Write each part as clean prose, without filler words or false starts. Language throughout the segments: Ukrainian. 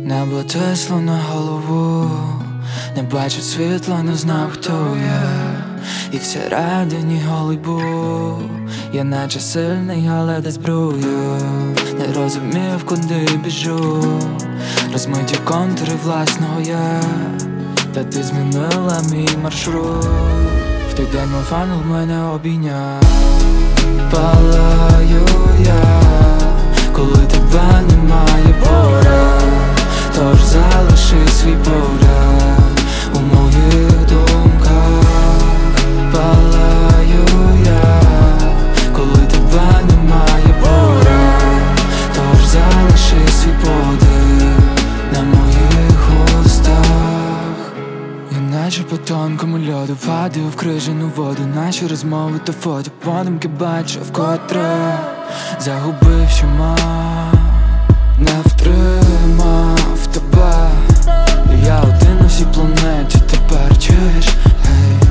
Небо тесло на голову, не бачить світла, не знав, хто я. І всередині голий був, я наче сильний, але десь брую. Не розумів, куди біжу, розмиті контури власного я. Та ти змінила мій маршрут, в той день мов ангел мене обійняв. Палаю я, коли тебе немає поряд, тож залиши свій погляд у моїх думках. Палаю я, коли тебе немає поряд, тож залиши свій подих на моїх устах. Я наче по тонкому льоду падаю в крижану воду, наші розмови та фото, подумки бачу вкотре. Загубив, що мав, не втримав тебе. Я один на всій планеті, тепер чуєш? Гей.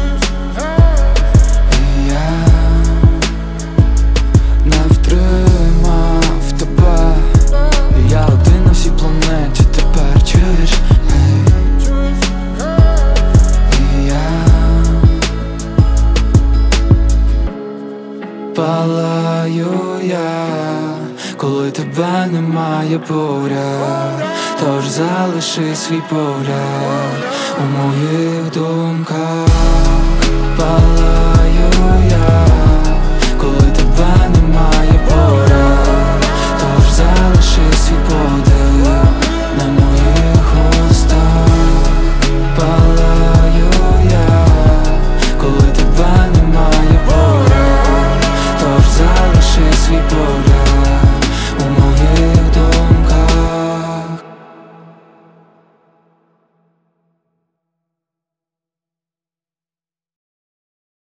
І я не втримав тебе. Я один на всій планеті, тепер чуєш? Гей. І я палаю я, коли тебе немає поряд, тож залиши свій погляд у моїх думках. Палаю я,